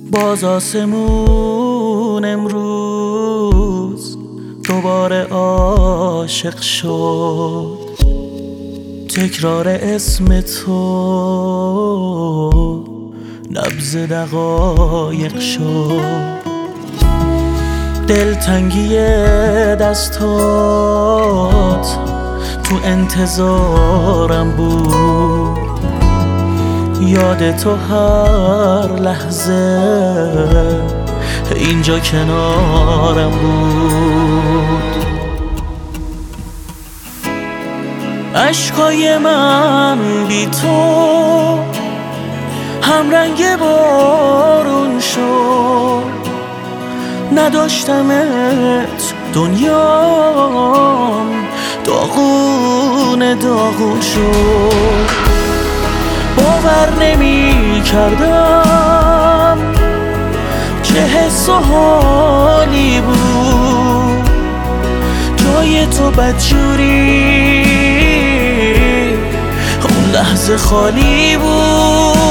باز آسمون امروز دوباره عاشق شد، تکرار اسم تو نبض دقایق شد. دلتنگی دستات تو انتظارم بود، یاد تو هر لحظه اینجا کنارم بود. اشکای من بی تو همرنگ بارون شد، نداشتمت دنیام داغون داغون شد. باور نمی کردم چه حس و حالی بود جای تو بدجوری اون لحظه خالی بود.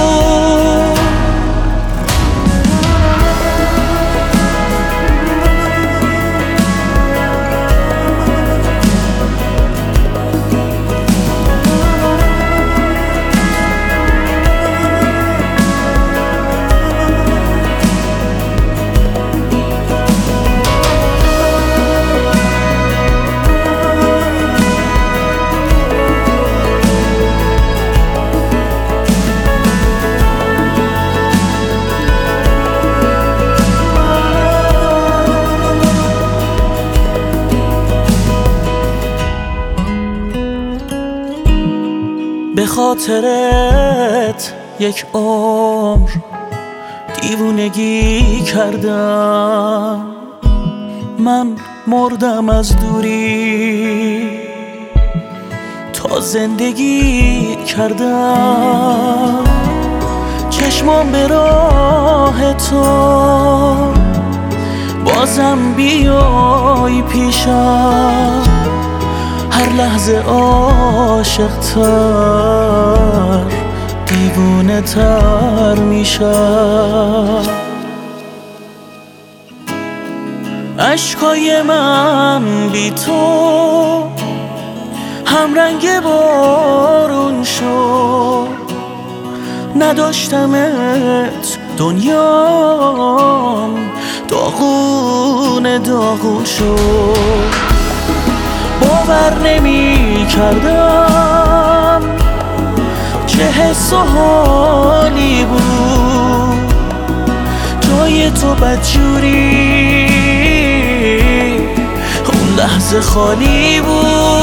به خاطرت یک عمر دیوونگی کردم، من مردم از دوری تا زندگی کردم. چشمام به راه تو بازم بیای پیشم، هر لحظه عاشق تر دیوونه تر میشم. اشکای من بی تو همرنگ بارون شد، نداشتمت دنیام داغون داغون شد. باور نمی کردم چه حس و حالی بود جای تو بدجوری اون لحظه خالی بود.